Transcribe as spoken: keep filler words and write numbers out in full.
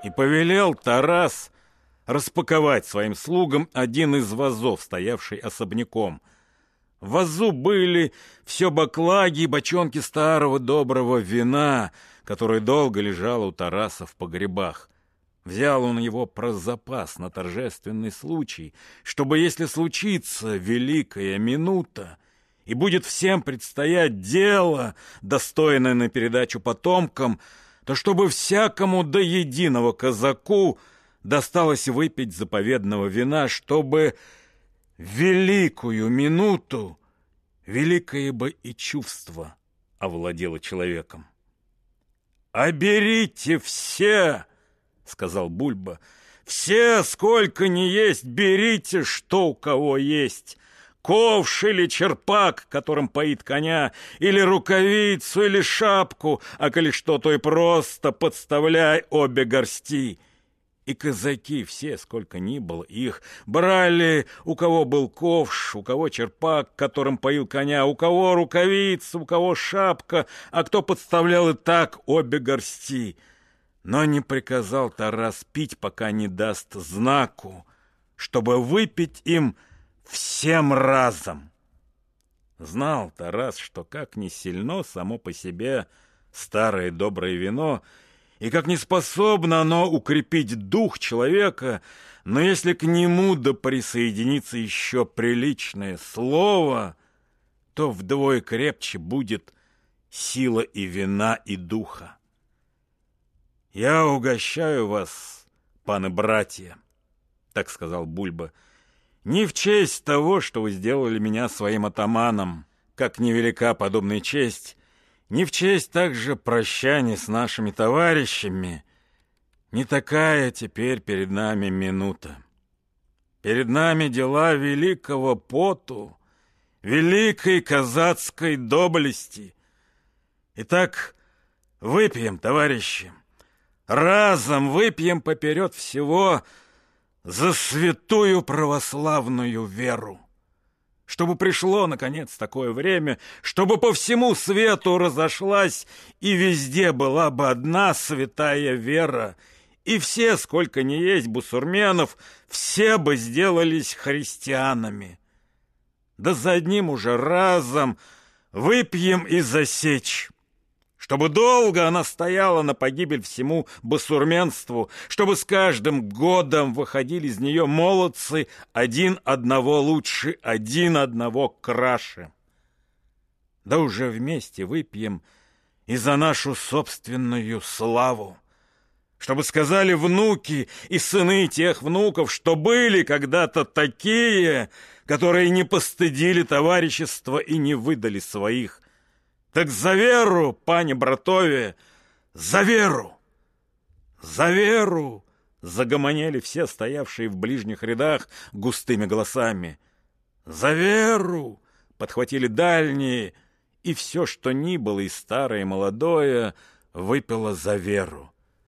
И повелел Тарас распаковать своим слугам один из вазов, стоявший особняком. В вазу были все баклаги и бочонки старого доброго вина, которое долго лежало у Тараса в погребах. Взял он его про запас на торжественный случай, чтобы, если случится великая минута, и будет всем предстоять дело, достойное на передачу потомкам, то чтобы всякому до единого казаку досталось выпить заповедного вина, чтобы в великую минуту великое бы и чувство овладело человеком. «А берите все!» — сказал Бульба. «Все, сколько ни есть, берите, что у кого есть. Ковш или черпак, которым поит коня, или рукавицу, или шапку, а коли что, то и просто подставляй обе горсти». И казаки все, сколько ни было их, брали, у кого был ковш, у кого черпак, которым поил коня, у кого рукавица, у кого шапка, а кто подставлял и так обе горсти. Но не приказал Тарас пить, пока не даст знаку, чтобы выпить им всем разом. Знал Тарас, что как ни сильно само по себе старое доброе вино, и как не способно оно укрепить дух человека, но если к нему да присоединится еще приличное слово, то вдвое крепче будет сила и вина, и духа. «Я угощаю вас, паны-братья», — так сказал Бульба, — «не в честь того, что вы сделали меня своим атаманом, как невелика подобная честь, не в честь также прощания с нашими товарищами. Не такая теперь перед нами минута. Перед нами дела великого поту, великой казацкой доблести. Итак, выпьем, товарищи, разом выпьем поперед всего за святую православную веру. Чтобы пришло, наконец, такое время, чтобы по всему свету разошлась, и везде была бы одна святая вера, и все, сколько ни есть бусурменов, все бы сделались христианами. Да за одним уже разом выпьем и засечь, чтобы долго она стояла на погибель всему басурменству, чтобы с каждым годом выходили из нее молодцы один одного лучше, один одного краше. Да уже вместе выпьем и за нашу собственную славу, чтобы сказали внуки и сыны тех внуков, что были когда-то такие, которые не постыдили товарищества и не выдали своих. Так за веру, пане братове, за веру! За веру! Загомонели все, стоявшие в ближних рядах, густыми голосами. За веру! Подхватили дальние, и все, что ни было, и старое, и молодое, выпило за веру.